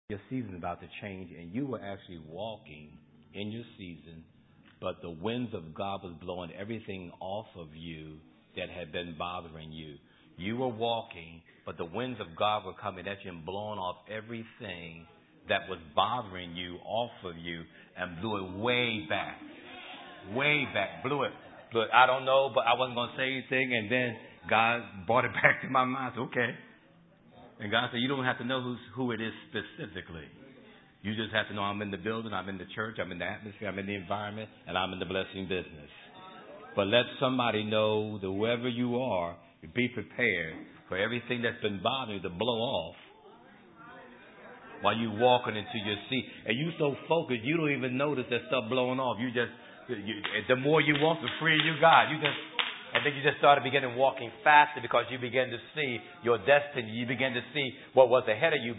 Your season's about to change, and you were actually walking in your season, but the winds of God was blowing everything off of you that had been bothering you. You were walking, but the winds of God were coming at you and blowing off everything that was bothering you off of you and blew it way back. Way back. Blew it. I don't know, but I wasn't going to say anything, and then God brought it back to my mind. So, okay. And God said, you don't have to know who it is specifically. You just have to know I'm in the building, I'm in the church, I'm in the atmosphere, I'm in the environment, and I'm in the blessing business. But let somebody know that whoever you are, be prepared for everything that's been bothering you to blow off while you walking into your seat. And you so focused, you don't even notice that stuff blowing off. The more you walk, the freer you got. And then you just started beginning walking faster because you began to see your destiny. You began to see what was ahead of you.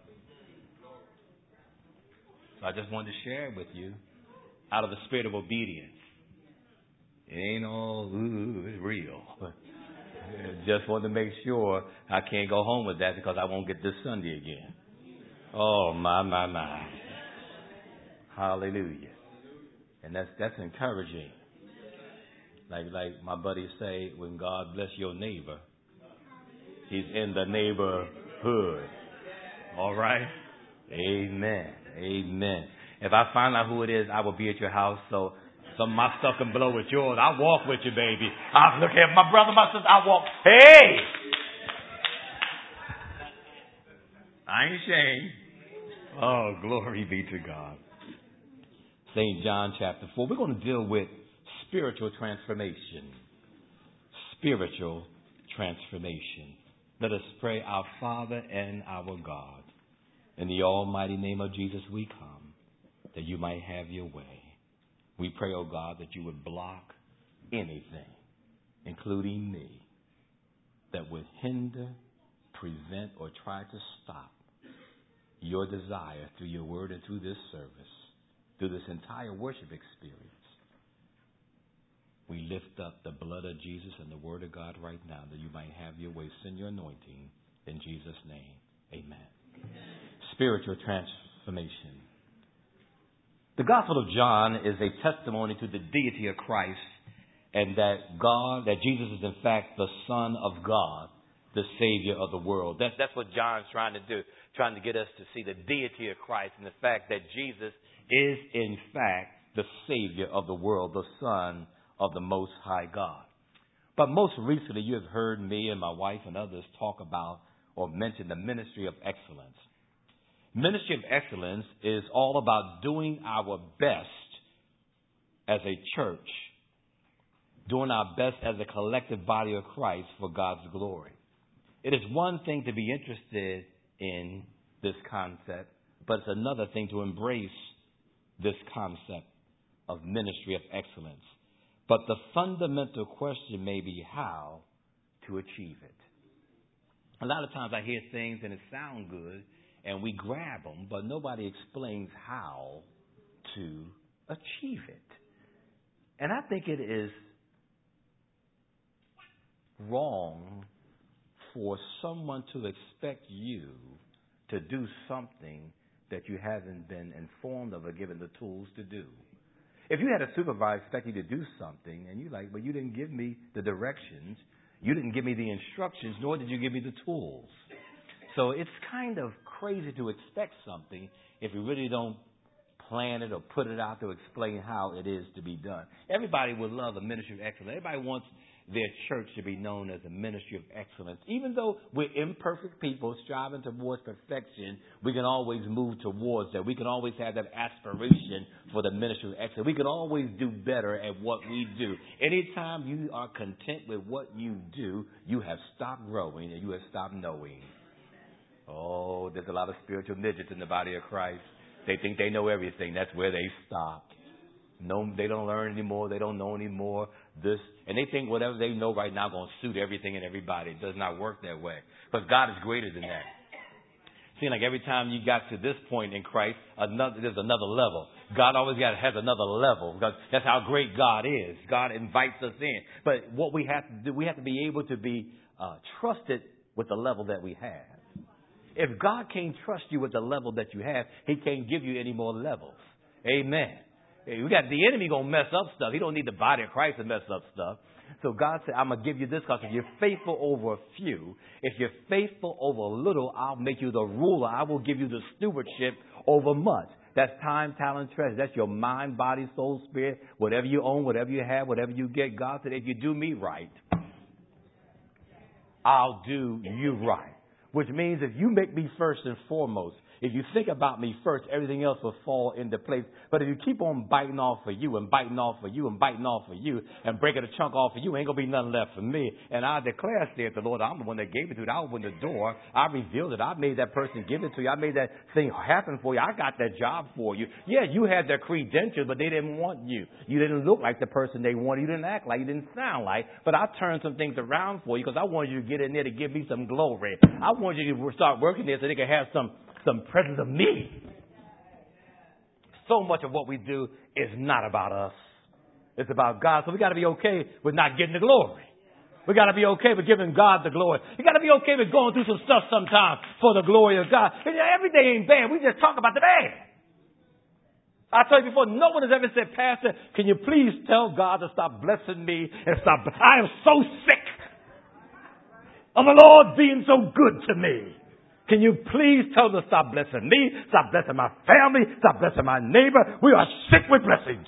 So I just wanted to share it with you out of the spirit of obedience. It ain't all, it's real. Just wanted to make sure I can't go home with that because I won't get this Sunday again. Oh, my. Hallelujah. And that's encouraging. Like my buddies say, when God bless your neighbor, he's in the neighborhood. All right? Amen. If I find out who it is, I will be at your house. So some of my stuff can blow with yours. I'll walk with you, baby. I'll look at my brother, my sister. I'll walk. Hey! I ain't ashamed. Oh, glory be to God. St. John chapter 4. We're going to deal with spiritual transformation. Spiritual transformation. Let us pray. Our Father and our God, in the almighty name of Jesus we come, that you might have your way. We pray, oh God, that you would block anything, including me, that would hinder, prevent, or try to stop your desire through your word and through this service, through this entire worship experience. We lift up the blood of Jesus and the word of God right now that you might have your way. Send your anointing in Jesus' name. Amen. Spiritual transformation. The Gospel of John is a testimony to the deity of Christ and that Jesus is in fact the Son of God, the Savior of the world. That's what John's trying to do, trying to get us to see the deity of Christ and the fact that Jesus is in fact the Savior of the world, the Son of the Most High God. But most recently, you have heard me and my wife and others talk about or mention the ministry of excellence. Ministry of excellence is all about doing our best as a church, doing our best as a collective body of Christ for God's glory. It is one thing to be interested in this concept, but it's another thing to embrace this concept of ministry of excellence. But the fundamental question may be how to achieve it. A lot of times I hear things and it sounds good and we grab them, but nobody explains how to achieve it. And I think it is wrong for someone to expect you to do something that you haven't been informed of or given the tools to do. If you had a supervisor expect you to do something and you're like, well, you didn't give me the directions, you didn't give me the instructions, nor did you give me the tools. So it's kind of crazy to expect something if you really don't plan it or put it out to explain how it is to be done. Everybody would love a ministry of excellence. Everybody wants their church to be known as a ministry of excellence. Even though we're imperfect people striving towards perfection, we can always move towards that. We can always have that aspiration for the ministry of excellence. We can always do better at what we do. Anytime you are content with what you do, you have stopped growing and you have stopped knowing. Oh, there's a lot of spiritual midgets in the body of Christ. They think they know everything. That's where they stop. No, they don't learn anymore. They don't know anymore. And they think whatever they know right now is going to suit everything and everybody. It does not work that way. Because God is greater than that. Seems like every time you got to this point in Christ, there's another level. God always has another level. Because that's how great God is. God invites us in. But what we have to do, we have to be able to be trusted with the level that we have. If God can't trust you with the level that you have, He can't give you any more levels. Amen. We got the enemy going to mess up stuff. He don't need the body of Christ to mess up stuff. So God said, I'm going to give you this because if you're faithful over a few, if you're faithful over a little, I'll make you the ruler. I will give you the stewardship over much. That's time, talent, treasure. That's your mind, body, soul, spirit, whatever you own, whatever you have, whatever you get. God said, if you do me right, I'll do you right. Which means if you make me first and foremost, if you think about me first, everything else will fall into place. But if you keep on biting off for you and biting off for you and biting off for you and breaking a chunk off for you, ain't going to be nothing left for me. And I declare, saith the Lord, I'm the one that gave it to you. I opened the door. I revealed it. I made that person give it to you. I made that thing happen for you. I got that job for you. Yeah, you had their credentials, but they didn't want you. You didn't look like the person they wanted. You didn't act like, you didn't sound like. But I turned some things around for you because I wanted you to get in there to give me some glory. I wanted you to start working there so they could have some presence of me. So much of what we do is not about us. It's about God. So we got to be okay with not getting the glory. We got to be okay with giving God the glory. You got to be okay with going through some stuff sometimes for the glory of God. And every day ain't bad. We just talk about the bad. I told you before, no one has ever said, Pastor, can you please tell God to stop blessing me and stop. I am so sick of the Lord being so good to me. Can you please tell them to stop blessing me, stop blessing my family, stop blessing my neighbor? We are sick with blessings.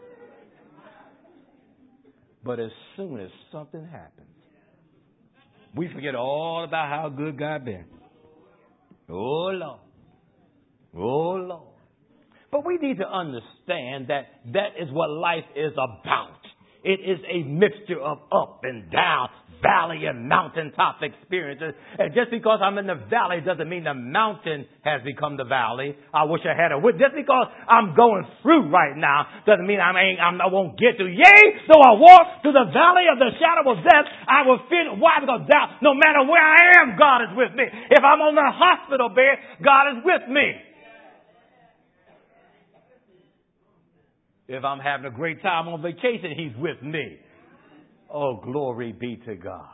But as soon as something happens, we forget all about how good God been. Oh, Lord. Oh, Lord. But we need to understand that that is what life is about. It is a mixture of up and down, valley and mountaintop experiences. And just because I'm in the valley doesn't mean the mountain has become the valley. I wish I had a witness. Just because I'm going through right now doesn't mean I won't get through. Yea, though I walk through the valley of the shadow of death, I will fear. Why? Because no matter where I am, God is with me. If I'm on the hospital bed, God is with me. If I'm having a great time on vacation, He's with me. Oh, glory be to God.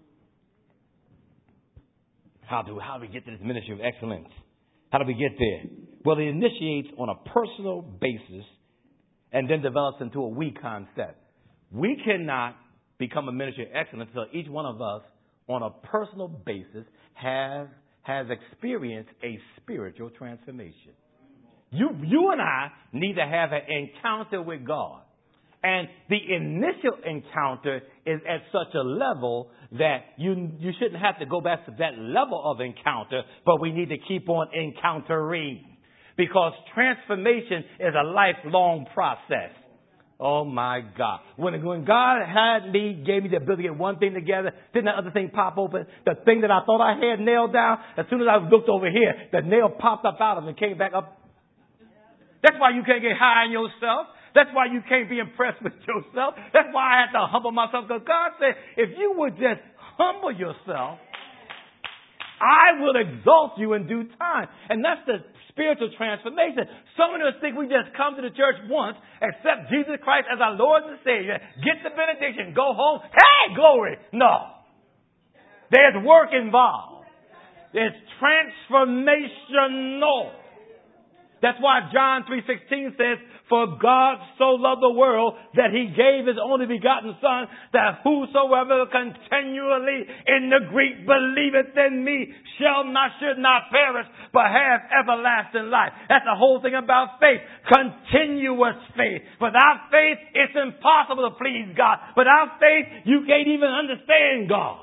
How do we get to this ministry of excellence? How do we get there? Well, it initiates on a personal basis and then develops into a we concept. We cannot become a ministry of excellence until each one of us on a personal basis has experienced a spiritual transformation. You and I need to have an encounter with God. And the initial encounter is at such a level that you shouldn't have to go back to that level of encounter, but we need to keep on encountering. Because transformation is a lifelong process. Oh my God. When God gave me the ability to get one thing together, didn't that other thing pop open? The thing that I thought I had nailed down, as soon as I looked over here, the nail popped up out of it and came back up. That's why you can't get high on yourself. That's why you can't be impressed with yourself. That's why I had to humble myself. Because God said, if you would just humble yourself, I will exalt you in due time. And that's the spiritual transformation. Some of us think we just come to the church once, accept Jesus Christ as our Lord and Savior, get the benediction, go home. Hey, glory. No. There's work involved. It's transformational. That's why John 3:16 says, for God so loved the world that He gave His only begotten Son, that whosoever continually in the Greek believeth in me should not perish, but have everlasting life. That's the whole thing about faith. Continuous faith. Without faith, it's impossible to please God. Without faith, you can't even understand God.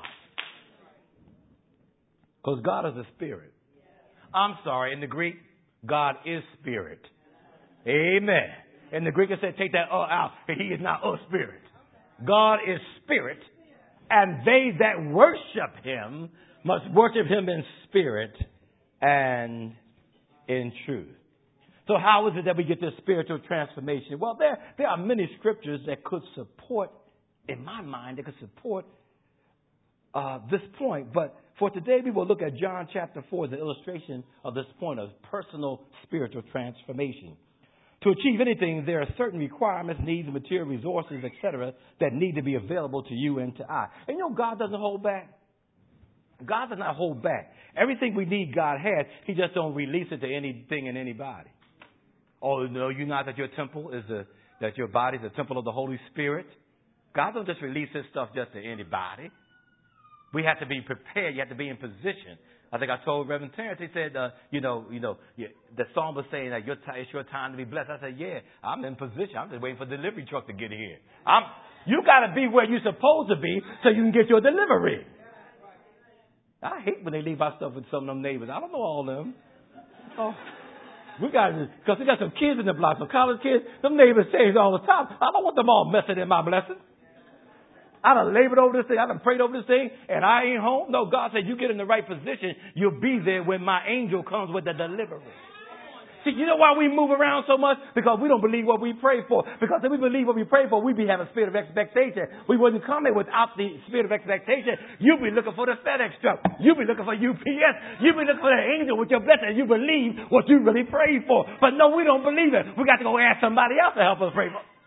Because God is a spirit. I'm sorry, in the Greek, God is spirit. Amen. In the Greek it said, take that out. He is not a spirit. God is spirit. And they that worship Him must worship Him in spirit and in truth. So how is it that we get this spiritual transformation? Well, there are many scriptures that could support, in my mind, that could support this point. But for today, we will look at John chapter 4 as an illustration of this point of personal spiritual transformation. To achieve anything, there are certain requirements, needs, material resources, etc., that need to be available to you and to I. And God doesn't hold back. God does not hold back. Everything we need, God has. He just don't release it to anything and anybody. Oh, no, you not that your temple is that your body is the temple of the Holy Spirit? God don't just release His stuff just to anybody. We have to be prepared. You have to be in position. I think I told Reverend Terrence, he said, the song was saying that it's your time to be blessed. I said, yeah, I'm in position. I'm just waiting for the delivery truck to get here. You got to be where you're supposed to be so you can get your delivery. I hate when they leave our stuff with some of them neighbors. I don't know all of them. Oh, because we got some kids in the block, some college kids. Them neighbors change all the time. I don't want them all messing in my blessing. I done labored over this thing. I done prayed over this thing, and I ain't home. No, God said, you get in the right position, you'll be there when my angel comes with the delivery. See, you know why we move around so much? Because we don't believe what we pray for. Because if we believe what we pray for, we'd be having a spirit of expectation. We wouldn't come here without the spirit of expectation. You'd be looking for the FedEx truck. You'd be looking for UPS. You'd be looking for the angel with your blessing. You believe what you really prayed for. But no, we don't believe it. We got to go ask somebody else to help us pray for it.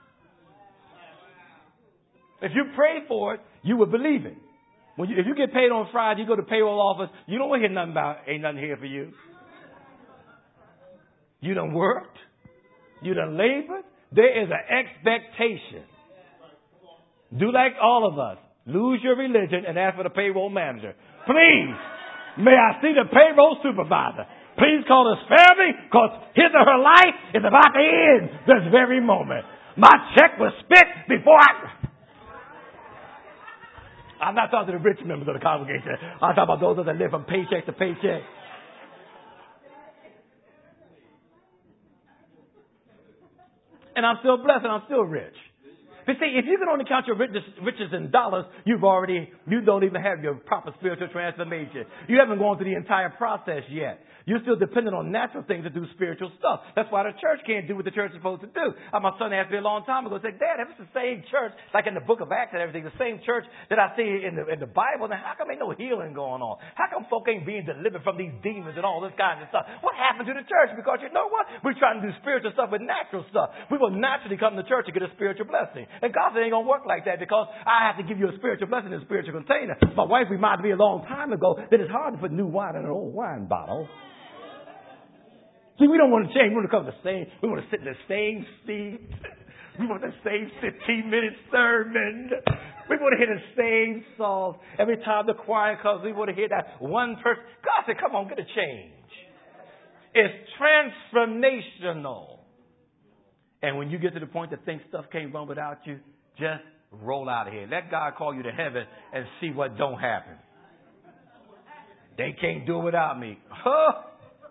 If you pray for it, you would believe it. If you get paid on Friday, you go to payroll office, you don't want to hear nothing about, ain't nothing here for you. You done worked. You done labored. There is an expectation. Do like all of us. Lose your religion and ask for the payroll manager. Please, may I see the payroll supervisor? Please call us family, because his or her life is about to end this very moment. My check was spent before I'm not talking to the rich members of the congregation. I'm talking about those that live from paycheck to paycheck. And I'm still blessed and I'm still rich. But see, if you can only count your riches in dollars, you don't even have your proper spiritual transformation. You haven't gone through the entire process yet. You're still dependent on natural things to do spiritual stuff. That's why the church can't do what the church is supposed to do. My son asked me a long time ago, said, Dad, if it's the same church, like in the book of Acts and everything, the same church that I see in the Bible, then how come ain't no healing going on? How come folk ain't being delivered from these demons and all this kind of stuff? What happened to the church? Because you know what? We're trying to do spiritual stuff with natural stuff. We will naturally come to church to get a spiritual blessing. And God said it ain't going to work like that, because I have to give you a spiritual blessing in a spiritual container. My wife reminded me a long time ago that it's hard to put new wine in an old wine bottle. See, we don't want to change. We want to come to the same. We want to sit in the same seat. We want the same 15-minute sermon. We want to hear the same songs. Every time the choir comes, we want to hear that one person. God said, come on, get a change. It's transformational. And when you get to the point that things stuff can't run without you, just roll out of here. Let God call you to heaven and see what don't happen. They can't do it without me. Huh?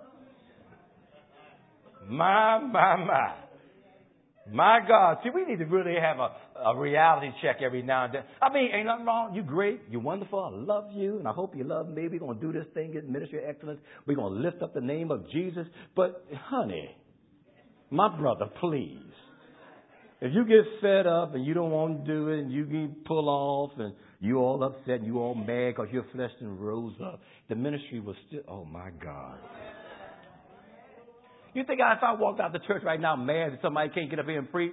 My God. See, we need to really have a reality check every now and then. I mean, ain't nothing wrong. You're great. You're wonderful. I love you, and I hope you love me. We're going to do this thing in ministry of excellence. We're going to lift up the name of Jesus. But, honey, my brother, please. If you get fed up and you don't want to do it and you get pull off and you all upset and you all mad because your flesh done rose up, the ministry was still, oh, my God. You think if I walked out the church right now mad that somebody can't get up here and preach?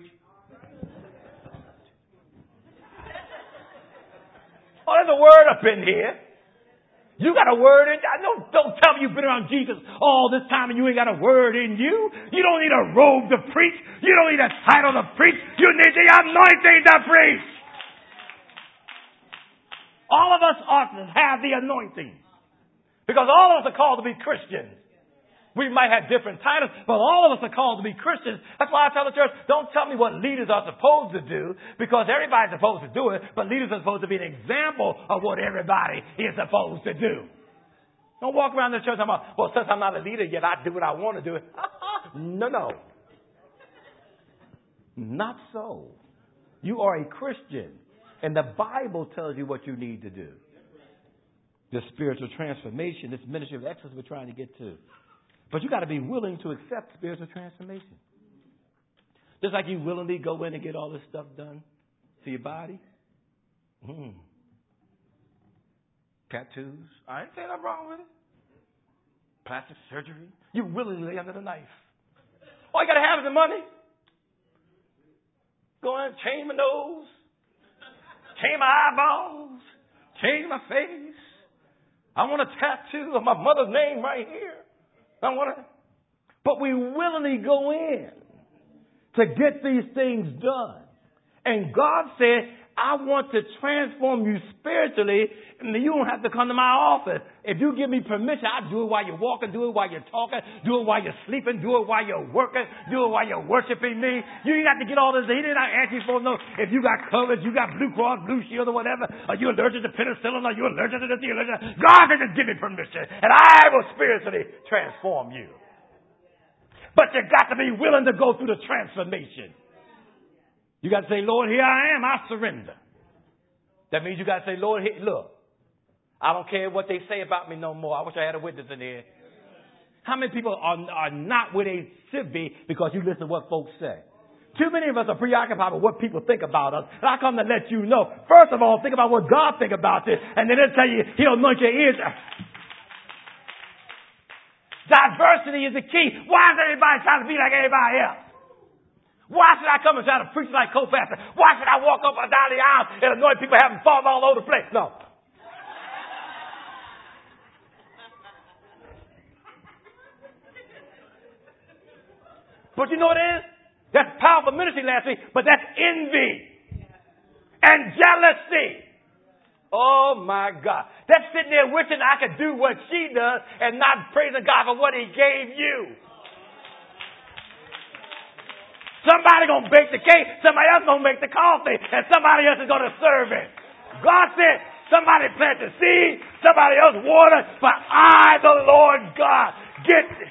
Oh, there's a word up in here. You got a word in you. Don't tell me you've been around Jesus all this time and you ain't got a word in you. You don't need a robe to preach. You don't need a title to preach. You need the anointing to preach. All of us ought to have the anointing. Because all of us are called to be Christians. We might have different titles, but all of us are called to be Christians. That's why I tell the church, don't tell me what leaders are supposed to do, because everybody's supposed to do it, but leaders are supposed to be an example of what everybody is supposed to do. Don't walk around the church talking about, well, since I'm not a leader yet, I do what I want to do. No. Not so. You are a Christian, and the Bible tells you what you need to do. This spiritual transformation, this ministry of excellence we're trying to get to. But you got to be willing to accept spiritual transformation. Just like you willingly go in and get all this stuff done to your body. Tattoos. I ain't saying nothing wrong with it. Plastic surgery. You willingly lay under the knife. All you got to have is the money. Go in, change my nose. Change my eyeballs. Change my face. I want a tattoo of my mother's name right here. But we willingly go in to get these things done. And God said, I want to transform you spiritually, and you don't have to come to my office. If you give me permission, I'll do it while you're walking, do it while you're talking, do it while you're sleeping, do it while you're working, do it while you're worshiping me. You ain't got to get all this. He didn't ask you for no, if you got coverage, you got Blue Cross, Blue Shield, or whatever. Are you allergic to penicillin? Are you allergic to this? God can just give me permission, and I will spiritually transform you. But you got to be willing to go through the transformation. You got to say, Lord, here I am. I surrender. That means you got to say, Lord, here, look, I don't care what they say about me no more. I wish I had a witness in here. How many people are not where they should be because you listen to what folks say? Too many of us are preoccupied with what people think about us. And I come to let you know, first of all, think about what God think about this. And then he'll tell you, he'll anoint your ears. Diversity is the key. Why is everybody trying to be like everybody else? Why should I come and try to preach like co-pastor? Why should I walk up and down the aisle and anoint people having fallen all over the place? No. But you know what it is? That's powerful ministry last week, but that's envy and jealousy. Oh my God. That's sitting there wishing I could do what she does and not praising God for what he gave you. Somebody going to bake the cake, somebody else going to make the coffee, and somebody else is going to serve it. God said, somebody plant the seed, somebody else water, but I, the Lord God, get this.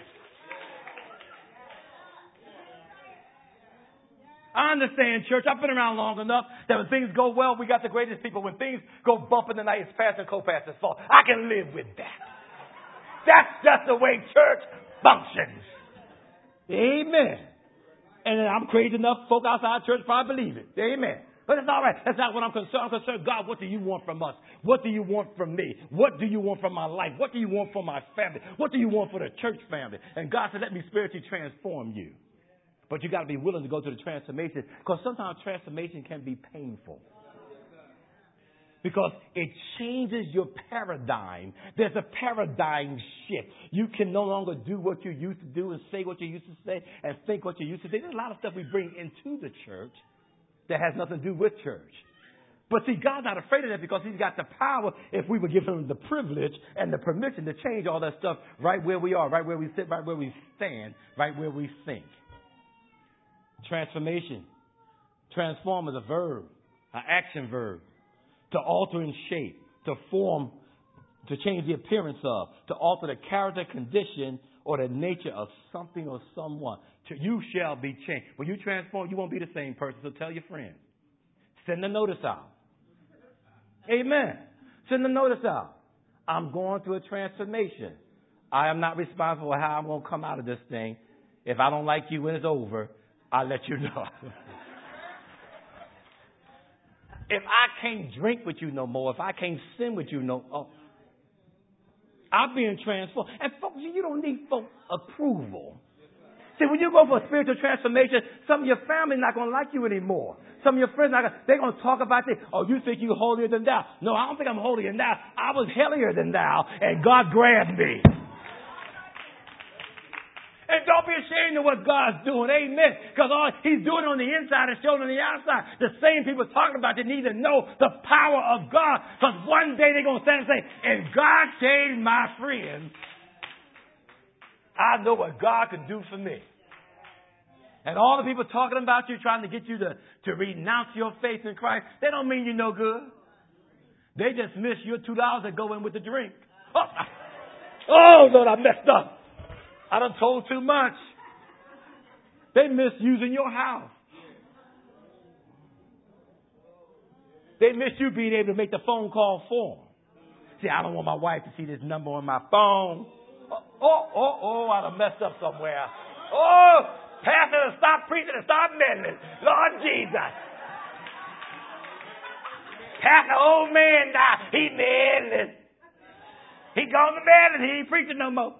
I understand, church. I've been around long enough that when things go well, we got the greatest people. When things go bump in the night, it's pastor and co-pastor's fault. I can live with that. That's just the way church functions. Amen. And I'm crazy enough, folk outside church probably believe it. Amen. But it's all right. That's not what I'm concerned. I'm concerned, God, what do you want from us? What do you want from me? What do you want from my life? What do you want from my family? What do you want for the church family? And God said, let me spiritually transform you. But you got to be willing to go through the transformation, because sometimes transformation can be painful. Because it changes your paradigm. There's a paradigm shift. You can no longer do what you used to do and say what you used to say and think what you used to say. There's a lot of stuff we bring into the church that has nothing to do with church. But see, God's not afraid of that, because he's got the power, if we would give him the privilege and the permission to change all that stuff right where we are, right where we sit, right where we stand, right where we think. Transformation. Transform is a verb, an action verb. To alter in shape, to form, to change the appearance of, to alter the character, condition, or the nature of something or someone. You shall be changed. When you transform, you won't be the same person. So tell your friends. Send a notice out. Amen. Send a notice out. I'm going through a transformation. I am not responsible for how I'm going to come out of this thing. If I don't like you when it's over, I'll let you know. If I can't drink with you no more, if I can't sin with you no more, I'm being transformed. And folks, you don't need folks' approval. See, when you go for a spiritual transformation, some of your family not going to like you anymore. Some of your friends, they're going to talk about this. Oh, you think you're holier than thou. No, I don't think I'm holier than thou. I was hellier than thou, and God grabbed me. And don't be ashamed of what God's doing. Amen. Because all he's doing on the inside is showing on the outside. The same people talking about it need to know the power of God. Because one day they're going to stand and say, and God changed my friend, I know what God can do for me. And all the people talking about you, trying to get you to renounce your faith in Christ, they don't mean you no good. They just miss your $2 that go in with the drink. Oh, Lord, I messed up. I done told too much. They miss using your house. They miss you being able to make the phone call for them. See, I don't want my wife to see this number on my phone. I done messed up somewhere. Oh, pastor, stop preaching and stop meddling. Lord Jesus. Pastor, old man died. He meddling. He gone to meddling. He ain't preaching no more.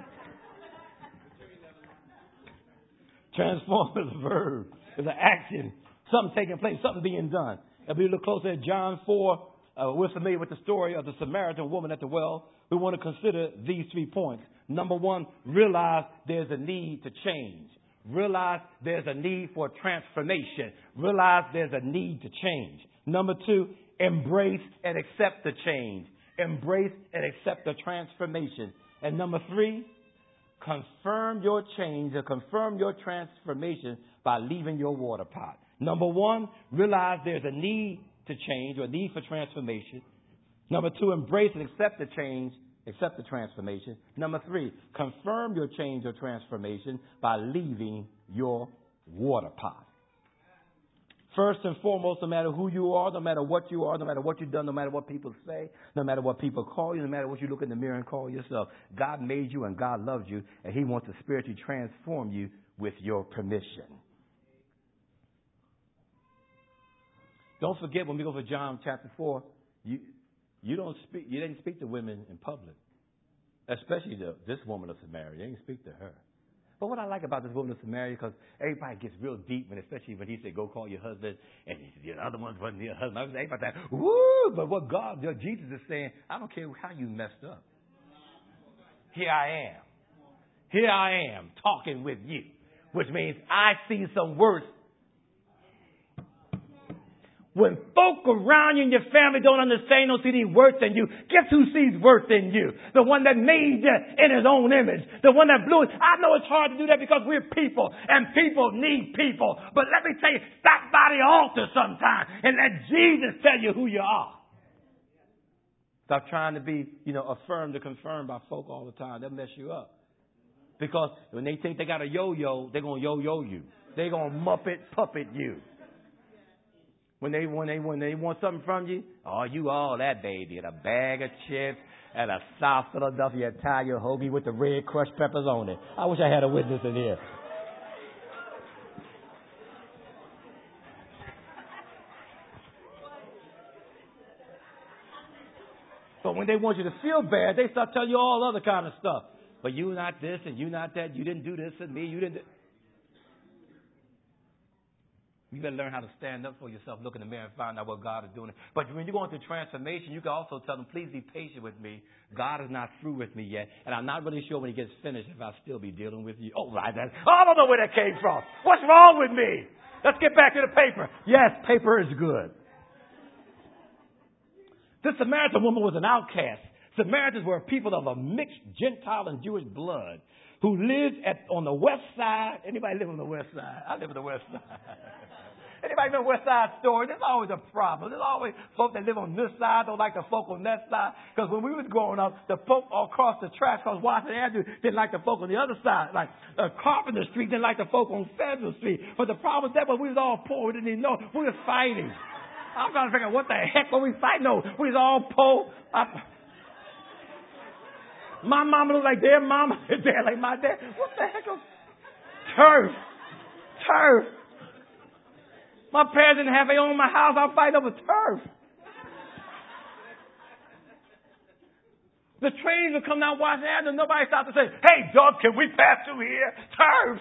Transform is a verb. It's an action. Something taking place. Something being done. If we look closer at John 4, we're familiar with the story of the Samaritan woman at the well we want to consider these 3 points. Number one, realize there's a need to change. Realize there's a need for transformation. Realize there's a need to change. Number two, embrace and accept the change. Embrace and accept the transformation. And number three, confirm your change or confirm your transformation by leaving your water pot. Number one, realize there's a need to change or a need for transformation. Number two, embrace and accept the change, accept the transformation. Number three, confirm your change or transformation by leaving your water pot. First and foremost, no matter who you are, no matter what you are, no matter what you've done, no matter what people say, no matter what people call you, no matter what you look in the mirror and call yourself, God made you and God loves you, and He wants to spiritually transform you with your permission. Don't forget when we go for John chapter 4, you didn't speak to women in public, especially this woman of Samaria. You didn't speak to her. But what I like about this woman of Samaria, because everybody gets real deep, especially when he said, go call your husband, and the other ones wasn't your husband. I was like, that, woo! But what Jesus is saying, I don't care how you messed up. Here I am. Here I am talking with you, which means I see some worse. When folk around you and your family don't understand, don't see any worth in you, guess who sees worth in you? The one that made you in His own image. The one that blew it. I know it's hard to do that because we're people, and people need people. But let me tell you, stop by the altar sometime and let Jesus tell you who you are. Stop trying to be, affirmed or confirmed by folk all the time. They'll mess you up. Because when they think they got a yo-yo, they're going to yo-yo you. They're going to puppet you. When they want something from you, you all that, baby. And a bag of chips and a South Philadelphia Italian hoagie with the red crushed peppers on it. I wish I had a witness in here. But when they want you to feel bad, they start telling you all other kind of stuff. But you not this and you not that. You didn't do this and me. You didn't. You better learn how to stand up for yourself, look in the mirror and find out what God is doing. But when you're going through transformation, you can also tell them, please be patient with me. God is not through with me yet. And I'm not really sure when He gets finished if I'll still be dealing with you. I don't know where that came from. What's wrong with me? Let's get back to the paper. Yes, paper is good. This Samaritan woman was an outcast. Samaritans were people of a mixed Gentile and Jewish blood who lived on the west side. Anybody live on the west side? I live on the west side. Anybody know West Side Story? There's always a problem. There's always folk that live on this side don't like the folk on that side. Because when we was growing up, the folk across the tracks, because Washington Avenue didn't like the folk on the other side. Like Carpenter Street didn't like the folk on Federal Street. But the problem was that we was all poor. We didn't even know. We was fighting. I'm trying to figure out what the heck were we fighting? No, we was all poor. My mama looked like their mama. Their dad like my dad. What the heck was turf? My parents didn't have their own house. I'm fighting over turf. The trains would come down Washington Avenue. Nobody stopped to say, hey, Doug, can we pass through here? Turf.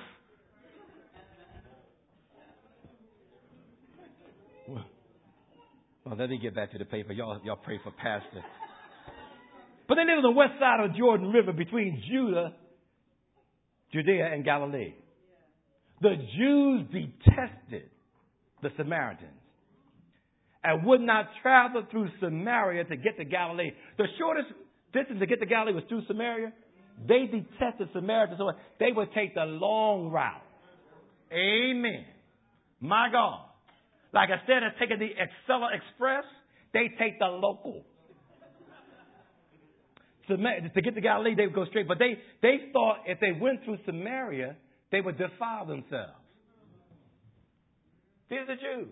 Well, let me get back to the paper. Y'all pray for Pastor. But they lived on the west side of the Jordan River between Judea and Galilee. The Jews detested the Samaritans and would not travel through Samaria to get to Galilee. The shortest distance to get to Galilee was through Samaria. They detested Samaritans, so they would take the long route. Amen. My God. Like instead of taking the Acela Express, they take the local. To get to Galilee, they would go straight. But they thought if they went through Samaria, they would defile themselves. These are the Jews.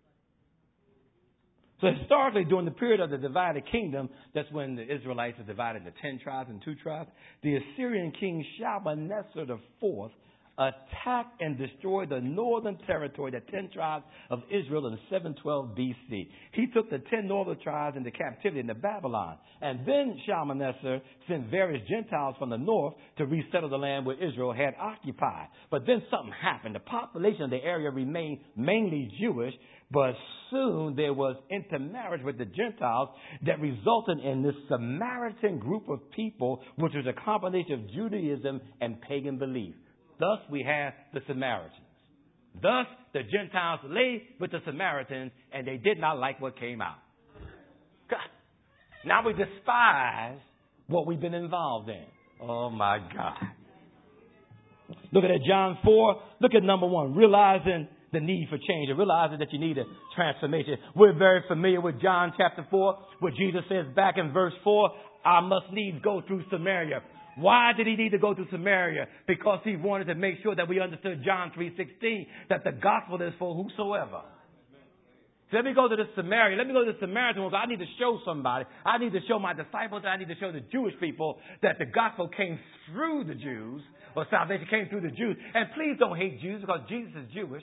So historically, during the period of the divided kingdom, that's when the Israelites are divided into 10 tribes and 2 tribes. The Assyrian king Shalmaneser IV attacked and destroyed the northern territory, the 10 tribes of Israel in 712 BC. He took the 10 northern tribes into captivity into Babylon. And then Shalmaneser sent various Gentiles from the north to resettle the land where Israel had occupied. But then something happened. The population of the area remained mainly Jewish, but soon there was intermarriage with the Gentiles that resulted in this Samaritan group of people, which was a combination of Judaism and pagan belief. Thus we have the Samaritans. Thus the Gentiles lay with the Samaritans, and they did not like what came out. God. Now we despise what we've been involved in. Oh my God. Look at that, John 4. Look at number 1, realizing the need for change, and realizing that you need a transformation. We're very familiar with John chapter 4, where Jesus says back in verse 4, I must needs go through Samaria. Why did he need to go to Samaria? Because he wanted to make sure that we understood John 3:16, that the gospel is for whosoever. So let me go to the Samaria. Let me go to the Samaritan one. I need to show somebody. I need to show my disciples. I need to show the Jewish people that the gospel came through the Jews, or salvation came through the Jews. And please don't hate Jews, because Jesus is Jewish.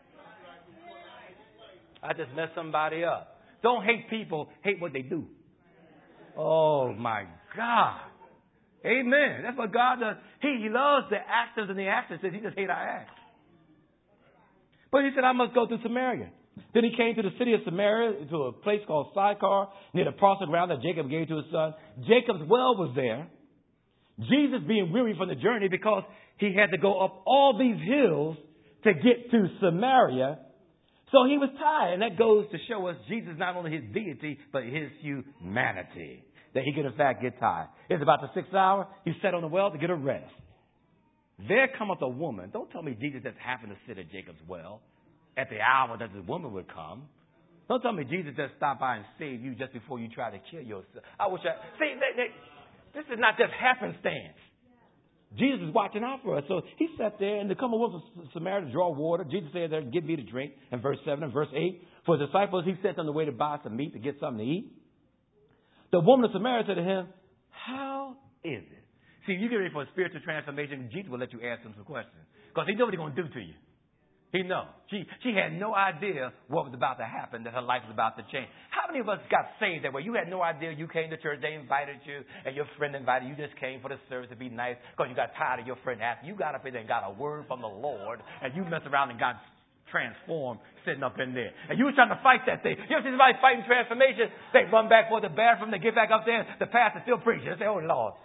I just messed somebody up. Don't hate people. Hate what they do. Oh, my God. Amen. That's what God does. He loves the actors and the actresses. He just hates our acts. But he said, I must go to Samaria. Then he came to the city of Samaria, to a place called Sychar, near the parcel ground that Jacob gave to his son. Jacob's well was there. Jesus being weary from the journey because he had to go up all these hills to get to Samaria. So he was tired. And that goes to show us Jesus not only his deity, but his humanity. That he could in fact get tired. It's about the 6th hour. He sat on the well to get a rest. There cometh a woman. Don't tell me Jesus just happened to sit at Jacob's well at the hour that the woman would come. Don't tell me Jesus just stopped by and saved you just before you try to kill yourself. This is not just happenstance. Jesus is watching out for us. So he sat there, and to come a woman from Samaria to draw water. Jesus said there, give me to drink, in verse 7 and verse 8. For his disciples, he sent on the way to buy some meat, to get something to eat. The woman of Samaria said to him, how is it? See, you get ready for a spiritual transformation, Jesus will let you ask him some questions. Because he knows what he's going to do to you. He knows. She had no idea what was about to happen, that her life was about to change. How many of us got saved that way? You had no idea. You came to church, they invited you, and your friend invited you. You just came for the service to be nice because you got tired of your friend asking. You got up in there and got a word from the Lord, and you messed around and got transformed sitting up in there. And you were trying to fight that thing. You ever see somebody fighting transformation? They run back for the bathroom, they get back up there, the pastor still preaching. They say, oh, Lord.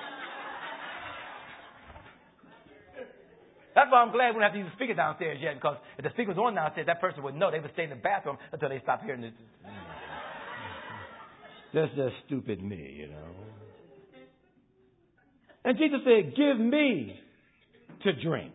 That's why I'm glad we don't have to use the speaker downstairs yet, because if the speaker was on downstairs, that person would know. They would stay in the bathroom until they stopped hearing this. That's just stupid me, you know. And Jesus said, give me to drink.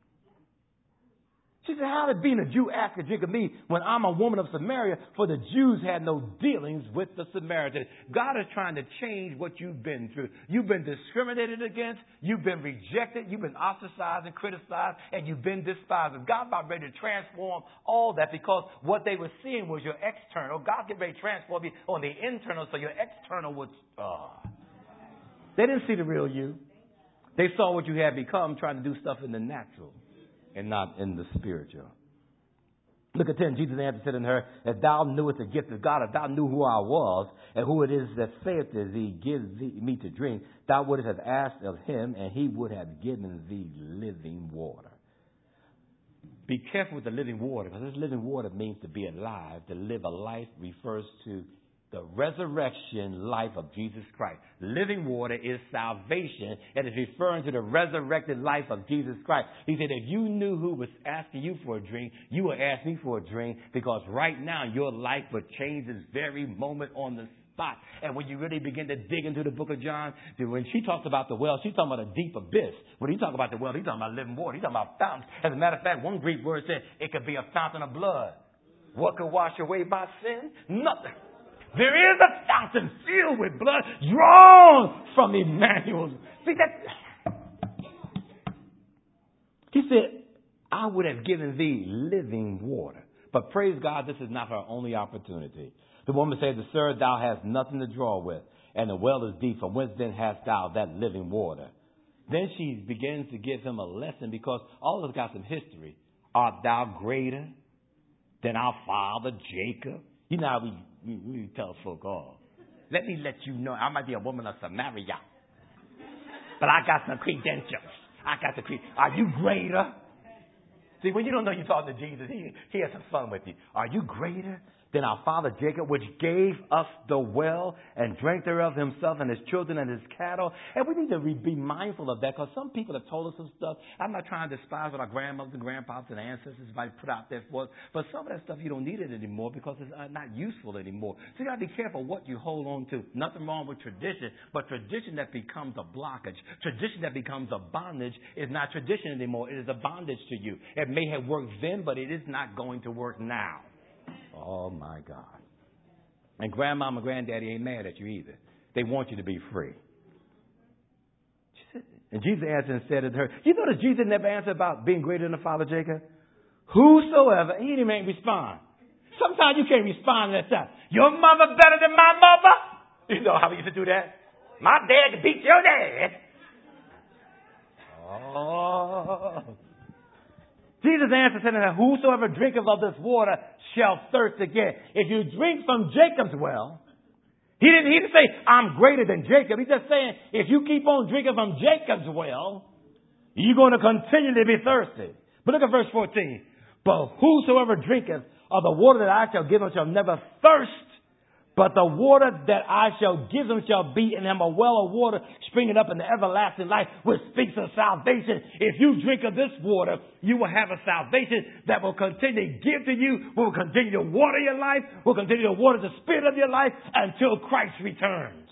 She said, how did being a Jew ask a drink of me when I'm a woman of Samaria? For the Jews had no dealings with the Samaritans. God is trying to change what you've been through. You've been discriminated against. You've been rejected. You've been ostracized and criticized. And you've been despised. And God's about ready to transform all that, because what they were seeing was your external. God get ready to transform you on the internal, so your external was... They didn't see the real you. They saw what you had become, trying to do stuff in the natural and not in the spiritual. Look at 10. Jesus answered, said unto her, if thou knewest the gift of God, if thou knew who I was, and who it is that saith to thee, give me to drink, thou wouldst have asked of him, and he would have given thee living water. Be careful with the living water, because this living water means to be alive. To live a life refers to the resurrection life of Jesus Christ. Living water is salvation, and it's referring to the resurrected life of Jesus Christ. He said, if you knew who was asking you for a drink, you would ask me for a drink, because right now your life would change this very moment on the spot. And when you really begin to dig into the book of John, when she talks about the well, she's talking about a deep abyss. When he talks about the well, he's talking about living water. He's talking about fountains. As a matter of fact, one Greek word said it could be a fountain of blood. What could wash away my sin? Nothing. There is a fountain filled with blood drawn from Emmanuel. See that? He said, I would have given thee living water. But praise God, this is not her only opportunity. The woman said, Sir, thou hast nothing to draw with, and the well is deep. From whence then hast thou that living water? Then she begins to give him a lesson because all of us got some history. Art thou greater than our father Jacob? You know how we tell folk, oh, let me let you know, I might be a woman of Samaria, but I got some credentials. Are you greater? See, when you don't know you're talking to Jesus, he has some fun with you. Are you greater than our father Jacob, which gave us the well and drank thereof himself and his children and his cattle? And we need to be mindful of that because some people have told us some stuff. I'm not trying to despise what our grandmothers and grandpapas and ancestors might put out there for us, but some of that stuff you don't need it anymore because it's not useful anymore. So you got to be careful what you hold on to. Nothing wrong with tradition, but tradition that becomes a blockage, tradition that becomes a bondage is not tradition anymore. It is a bondage to you. It may have worked then, but it is not going to work now. Oh, my God. And grandmama and granddaddy ain't mad at you either. They want you to be free. And Jesus answered and said to her, you know that Jesus never answered about being greater than the father Jacob? Whosoever, he didn't even respond. Sometimes you can't respond to that. Your mother better than my mother? You know how we used to do that? My dad could beat your dad. Oh. Jesus answered and said, whosoever drinketh of this water shall thirst again. If you drink from Jacob's well, he didn't say, I'm greater than Jacob. He's just saying, if you keep on drinking from Jacob's well, you're going to continue to be thirsty. But look at verse 14. But whosoever drinketh of the water that I shall give him shall never thirst. But the water that I shall give him shall be in him a well of water springing up in the everlasting life, which speaks of salvation. If you drink of this water, you will have a salvation that will continue to give to you, will continue to water your life, will continue to water the spirit of your life until Christ returns.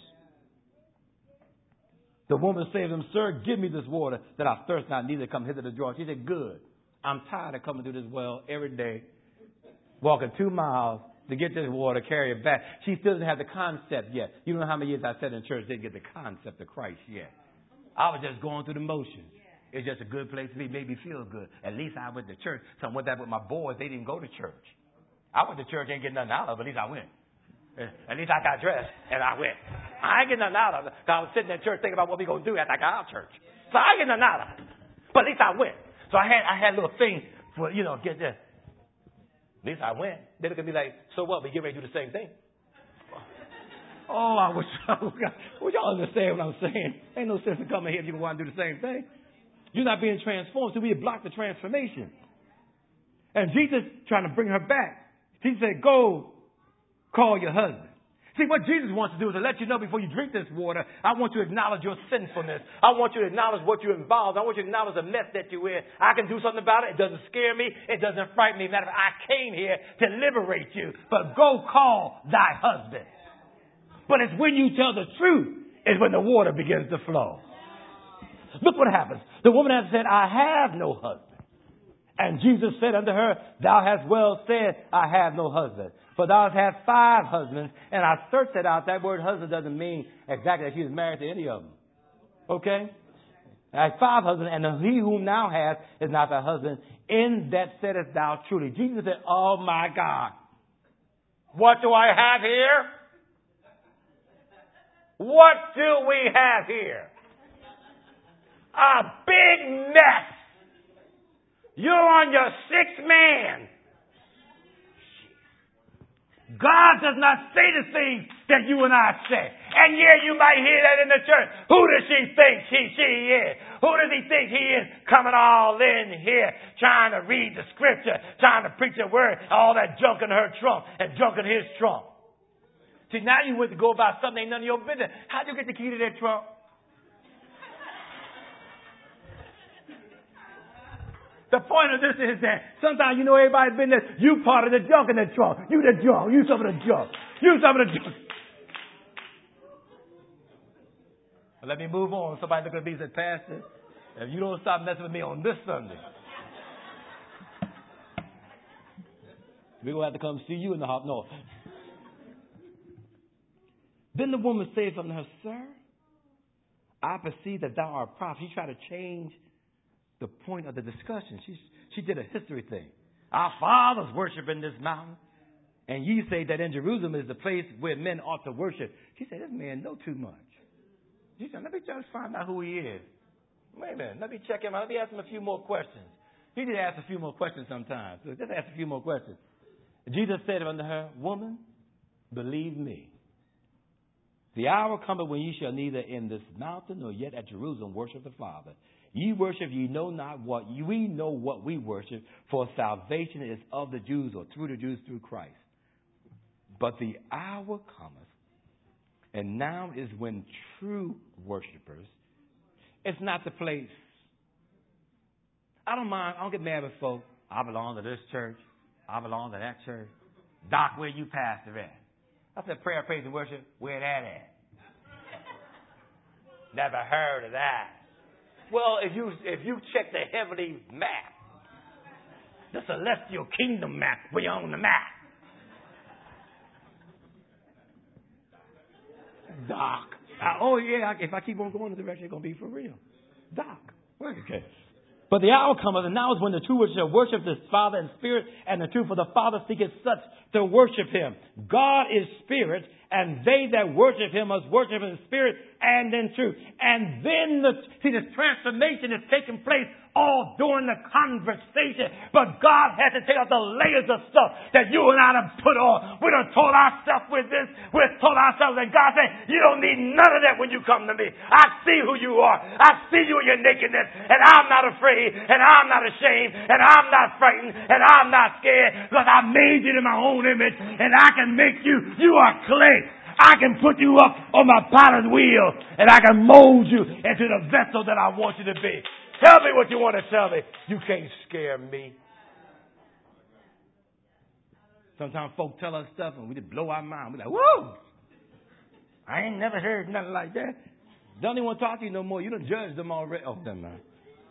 The woman said to him, Sir, give me this water that I thirst not, neither come hither to draw. She said, good. I'm tired of coming to this well every day, walking 2 miles to get this water, carry it back. She still doesn't have the concept yet. You know how many years I sat in church, didn't get the concept of Christ yet. I was just going through the motions. It's just a good place to be, made me feel good. At least I went to church. So I went that with my boys. They didn't go to church. I went to church, ain't getting nothing out of it, but at least I went. At least I got dressed and I went. I ain't getting nothing out of it. Because I was sitting in church thinking about what we going to do after I got out of church. So I ain't getting nothing out of it. But at least I went. So I had a little thing for, get this. At least I went. Then it could be like, so what? We get ready to do the same thing. Oh, I wish y'all understand what I'm saying. Ain't no sense in coming here if you don't want to do the same thing. You're not being transformed, so we block the transformation. And Jesus trying to bring her back. He said, go call your husband. See, what Jesus wants to do is to let you know before you drink this water, I want you to acknowledge your sinfulness. I want you to acknowledge what you're involved. I want you to acknowledge the mess that you're in. I can do something about it. It doesn't scare me. It doesn't frighten me. Matter of fact, I came here to liberate you. But go call thy husband. But it's when you tell the truth is when the water begins to flow. Look what happens. The woman has said, I have no husband. And Jesus said unto her, thou hast well said, I have no husband. For thou hast had 5 husbands. And I searched it out. That word husband doesn't mean exactly that she was married to any of them. Okay? I have 5 husbands, and he whom thou hast is not thy husband. In that saidest thou truly. Jesus said, oh my God. What do I have here? What do we have here? A big mess. You're on your 6th man. God does not say the things that you and I say. And yeah, you might hear that in the church. Who does she think she is? Who does he think he is coming all in here trying to read the scripture, trying to preach a word, all that junk in her trunk and junk in his trunk? See, now you went to go about something ain't none of your business. How'd you get the key to that trunk? The point of this is that sometimes you know everybody's business. You part of the junk in the trunk. You the junk. You some of the junk. You some of the junk. Well, let me move on. Somebody look at me and say, Pastor, if you don't stop messing with me on this Sunday, we're going to have to come see you in the hop north. Then the woman said unto her, Sir, I perceive that thou art a prophet. She tried to change the point of the discussion. She did a history thing. Our fathers worship in this mountain. And ye say that in Jerusalem is the place where men ought to worship. She said, this man know too much. She said, let me just find out who he is. Wait a minute. Let me check him out. Let me ask him a few more questions. He did ask a few more questions sometimes. So just ask a few more questions. Jesus said unto her, Woman, believe me. The hour cometh when ye shall neither in this mountain nor yet at Jerusalem worship the Father. Ye worship, ye know not what. We know what we worship, for salvation is of the Jews, or through the Jews, through Christ. But the hour cometh, and now is when true worshipers, it's not the place. I don't mind. I don't get mad with folks. I belong to this church. I belong to that church. Doc, where you pastor at? I said, prayer, praise, and worship. Where that at? Never heard of that. Well, if you check the heavenly map, the celestial kingdom map, we're on the map. Doc. If I keep on going in the direction, it's going to be for real. Doc. Okay. But the hour cometh, and now is when the true worshipers shall worship the Father in spirit and the truth, for the Father seeketh such to worship him. God is spirit, and they that worship him must worship in spirit and in truth. And then this transformation is taking place all during the conversation. But God has to take out the layers of stuff that you and I have put on. We done told ourselves with this. We've told ourselves, and God said, you don't need none of that when you come to me. I see who you are. I see you in your nakedness, and I'm not afraid, and I'm not ashamed, and I'm not frightened, and I'm not scared, because I made you in my own image, and I can make you. You are clay. I can put you up on my potter's wheel, and I can mold you into the vessel that I want you to be. Tell me what you want to tell me. You can't scare me. Sometimes folk tell us stuff and we just blow our mind. We're like, whoa! I ain't never heard nothing like that. Don't even want to talk to you no more. You done judged them already. Oh, never mind.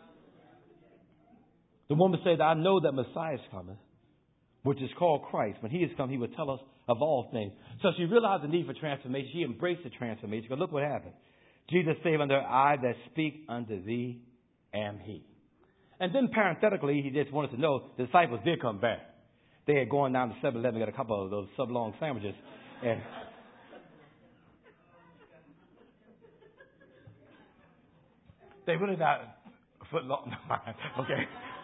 The woman said, I know that Messiah is coming, which is called Christ. When he is come, he will tell us of all things. So she realized the need for transformation. She embraced the transformation. But look what happened. Jesus said unto her, I that speak unto thee am he. And then parenthetically, he just wanted to know the disciples did come back. They had gone down to 7-Eleven, got a couple of those sub-long sandwiches. And they really not a foot long. Okay.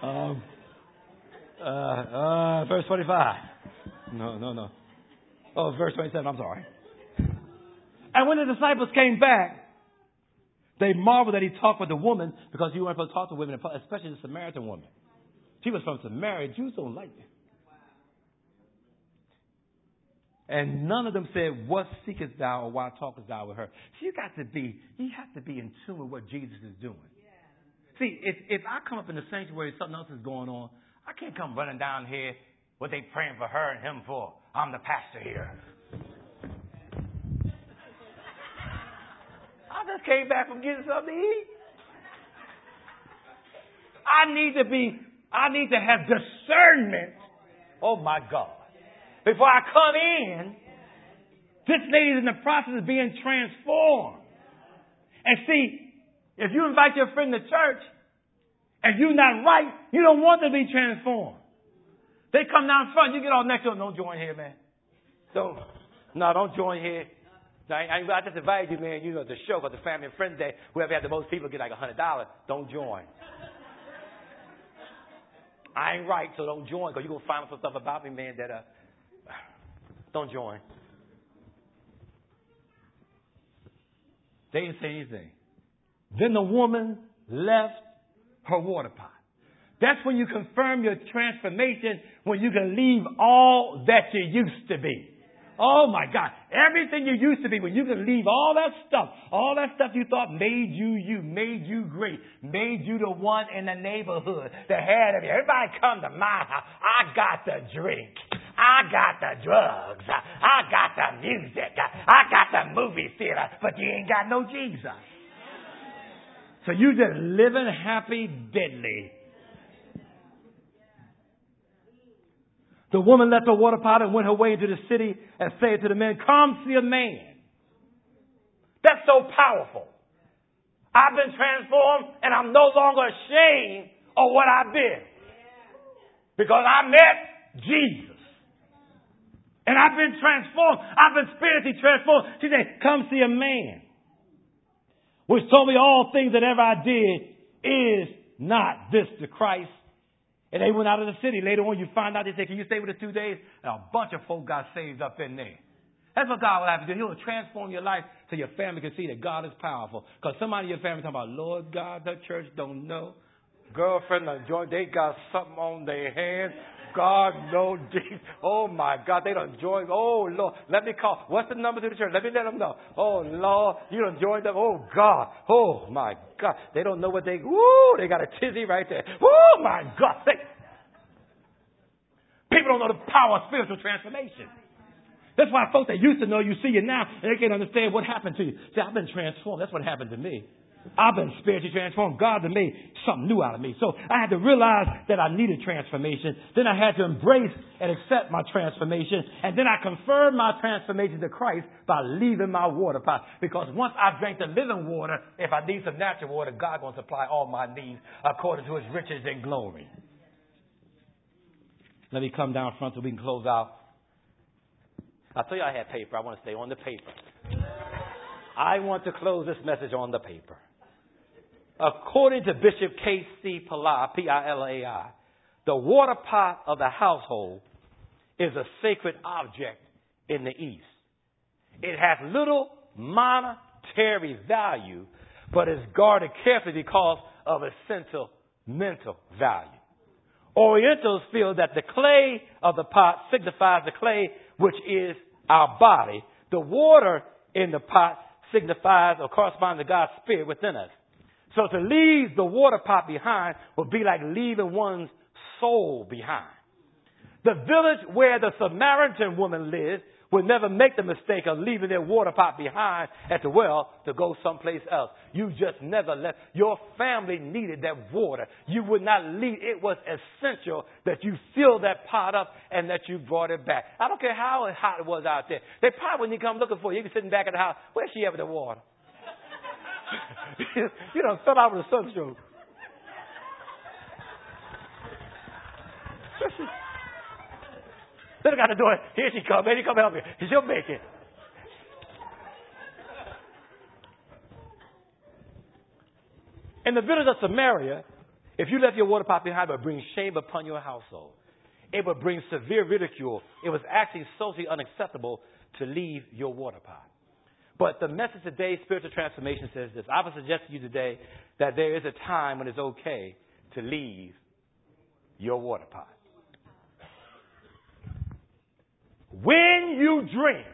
Verse 25. No. Oh, verse 27. I'm sorry. And when the disciples came back, they marveled that he talked with the woman, because he wasn't supposed to talk to women, especially the Samaritan woman. She was from Samaria. Jews don't like it. And none of them said, what seekest thou, or why talkest thou with her? So you have to be in tune with what Jesus is doing. See, if I come up in the sanctuary and something else is going on, I can't come running down here, what they praying for her and him for. I'm the pastor here. I just came back from getting something to eat. I need to have discernment. Oh my God. Before I come in, this lady's in the process of being transformed. And see, if you invite your friend to church and you're not right, you don't want them to be transformed. They come down front, you get all next to them. Don't join here, man. Don't join here. I just invited you, man, the show, because the Family and Friends Day, whoever had the most people get like $100. Don't join. I ain't right, so don't join, because you're going to find out some stuff about me, man, that, don't join. They didn't say anything. Then the woman left her water pot. That's when you confirm your transformation, when you can leave all that you used to be. Oh my God. Everything you used to be, when you can leave all that stuff you thought made you made you great, made you the one in the neighborhood that had everything. Everybody come to my house. I got the drink. I got the drugs. I got the music. I got the movie theater, but you ain't got no Jesus. So you just living happy deadly. The woman left her water pot and went her way into the city and said to the men, come see a man. That's so powerful. I've been transformed and I'm no longer ashamed of what I've been. Because I met Jesus. And I've been transformed. I've been spiritually transformed. She said, come see a man, which told me all things that ever I did. Is not this the Christ? And they went out of the city. Later on, you find out, they say, can you stay with us 2 days? And a bunch of folk got saved up in there. That's what God will have to do. He will transform your life so your family can see that God is powerful. Because somebody in your family talking about, Lord God, the church don't know. Girlfriend, they got something on their hands. God knows. Oh, my God. They done joined. Oh, Lord. Let me call. What's the number to the church? Let me let them know. Oh, Lord. You done joined them. Oh, God. Oh, my God. They don't know what they. Woo. They got a tizzy right there. Oh, my God. People don't know the power of spiritual transformation. That's why folks that used to know you see you now and they can't understand what happened to you. See, I've been transformed. That's what happened to me. I've been spiritually transformed. God has made something new out of me. So I had to realize that I needed transformation. Then I had to embrace and accept my transformation. And then I confirmed my transformation to Christ by leaving my water pot. Because once I drank the living water, if I need some natural water, God going to supply all my needs according to his riches and glory. Let me come down front so we can close out. I told you I had paper. I want to stay on the paper. I want to close this message on the paper. According to Bishop K.C. Pillai, P-I-L-A-I, the water pot of the household is a sacred object in the East. It has little monetary value, but is guarded carefully because of its sentimental value. Orientals feel that the clay of the pot signifies the clay, which is our body. The water in the pot signifies or corresponds to God's spirit within us. So to leave the water pot behind would be like leaving one's soul behind. The village where the Samaritan woman lived would never make the mistake of leaving their water pot behind at the well to go someplace else. You just never left. Your family needed that water. You would not leave. It was essential that you fill that pot up and that you brought it back. I don't care how hot it was out there. They probably wouldn't come looking for you. You be sitting back at the house. Where's she at with the water? You know, fell out with a sunstroke. Then I got the door. Here she comes. Lady, come help me. She'll make it. In the village of Samaria, if you left your water pot behind, it would bring shame upon your household. It would bring severe ridicule. It was actually socially unacceptable to leave your water pot. But the message today, spiritual transformation, says this. I would suggest to you today that there is a time when it's okay to leave your water pot. When you drink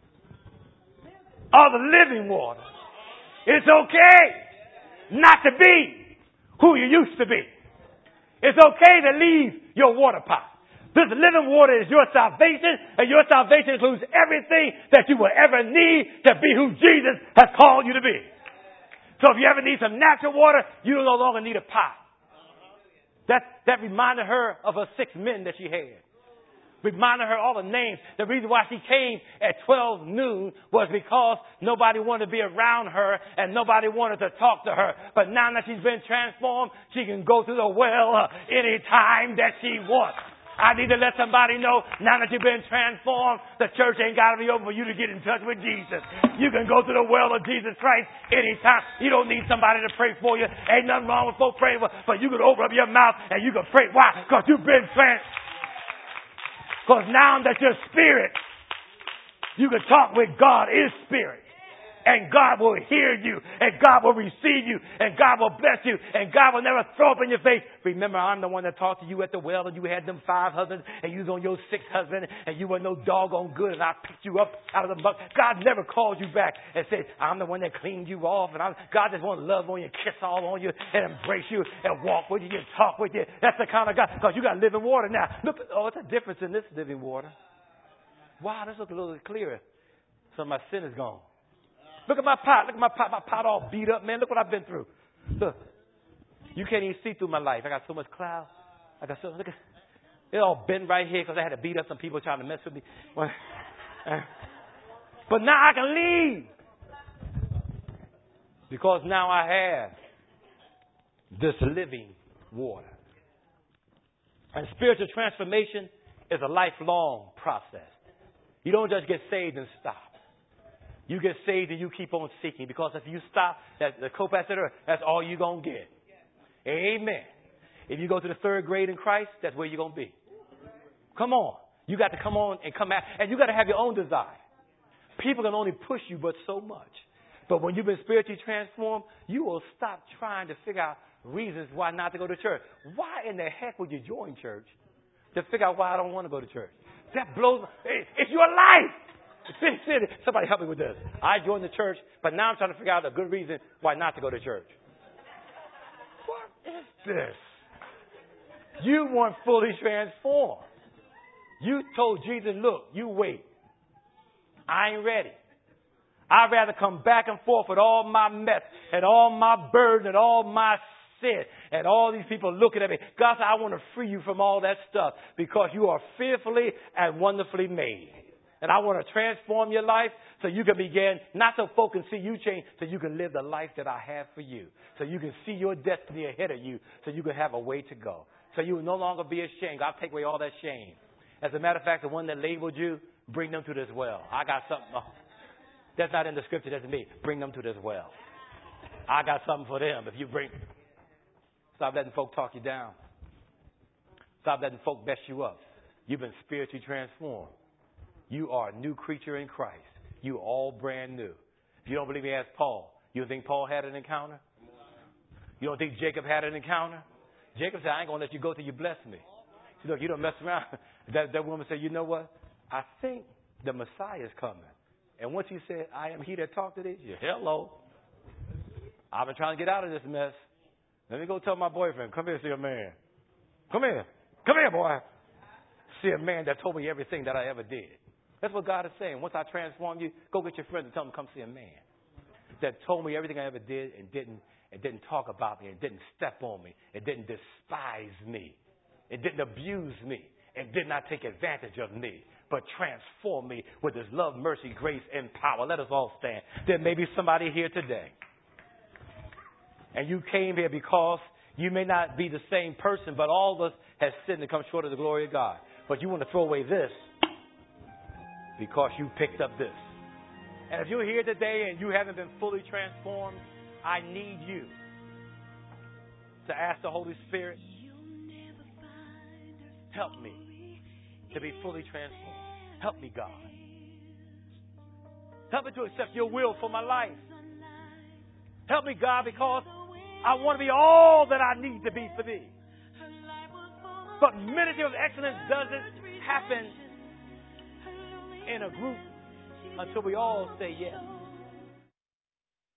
of the living water, it's okay not to be who you used to be. It's okay to leave your water pot. This living water is your salvation, and your salvation includes everything that you will ever need to be who Jesus has called you to be. So if you ever need some natural water, you no longer need a pot. That reminded her of her 6 men that she had. Reminded her all the names. The reason why she came at 12 noon was because nobody wanted to be around her and nobody wanted to talk to her. But now that she's been transformed, she can go to the well anytime that she wants. I need to let somebody know, now that you've been transformed, the church ain't got to be open for you to get in touch with Jesus. You can go to the well of Jesus Christ anytime. You don't need somebody to pray for you. Ain't nothing wrong with folks praying for, but you can open up your mouth and you can pray. Why? Because you've been transformed. Because now that you're spirit, you can talk with God is spirit. And God will hear you. And God will receive you. And God will bless you. And God will never throw up in your face. Remember, I'm the one that talked to you at the well and you had them 5 husbands and you was on your 6th husband and you were no doggone good and I picked you up out of the muck. God never called you back and said, I'm the one that cleaned you off. And God just wants to love on you, kiss all on you and embrace you and walk with you and talk with you. That's the kind of God. Because you got living water now. Look, it's a difference in this living water. Wow, this looks a little clearer. So my sin is gone. Look at my pot. Look at my pot. My pot all beat up, man. Look what I've been through. Look. You can't even see through my life. I got so much cloud. Look at it all bent right here because I had to beat up some people trying to mess with me. But now I can leave. Because now I have this living water. And spiritual transformation is a lifelong process. You don't just get saved and stop. You get saved and you keep on seeking. Because if you stop, the co-pastor, that's all you're going to get. Amen. If you go to the third grade in Christ, that's where you're going to be. Come on. You got to come on and come out. And you got to have your own desire. People can only push you but so much. But when you've been spiritually transformed, you will stop trying to figure out reasons why not to go to church. Why in the heck would you join church to figure out why I don't want to go to church? That blows my... It's your life. Somebody help me with this. I joined the church, but now I'm trying to figure out a good reason why not to go to church. What is this? You weren't fully transformed. You told Jesus, look, you wait. I ain't ready. I'd rather come back and forth with all my mess and all my burden and all my sin and all these people looking at me. God said, I want to free you from all that stuff because you are fearfully and wonderfully made. And I want to transform your life so you can begin, not so folk can see you change, so you can live the life that I have for you. So you can see your destiny ahead of you so you can have a way to go. So you will no longer be ashamed. I'll take away all that shame. As a matter of fact, the one that labeled you, bring them to this well. I got something. Oh, that's not in the scripture. That's me. Bring them to this well. I got something for them. If you bring, stop letting folk talk you down. Stop letting folk mess you up. You've been spiritually transformed. You are a new creature in Christ. You are all brand new. If you don't believe me, ask Paul. You don't think Paul had an encounter? You don't think Jacob had an encounter? Jacob said, I ain't going to let you go till you bless me. She said, look, you don't mess around. That woman said, you know what? I think the Messiah is coming. And once he said, I am he that talked to thee, hello. I've been trying to get out of this mess. Let me go tell my boyfriend, come here, see a man. Come here. Come here, boy. See a man that told me everything that I ever did. That's what God is saying. Once I transform you, go get your friends and tell them, come see a man that told me everything I ever did and didn't talk about me and didn't step on me and didn't despise me. It didn't abuse me and did not take advantage of me, but transform me with his love, mercy, grace, and power. Let us all stand. There may be somebody here today, and you came here because you may not be the same person, but all of us have sinned and come short of the glory of God. But you want to throw away this because you picked up this. And if you're here today and you haven't been fully transformed, I need you to ask the Holy Spirit, help me to be fully transformed. Help me, God. Help me to accept your will for my life. Help me, God, because I want to be all that I need to be for thee. But ministry of excellence doesn't happen in a group until we all say yes.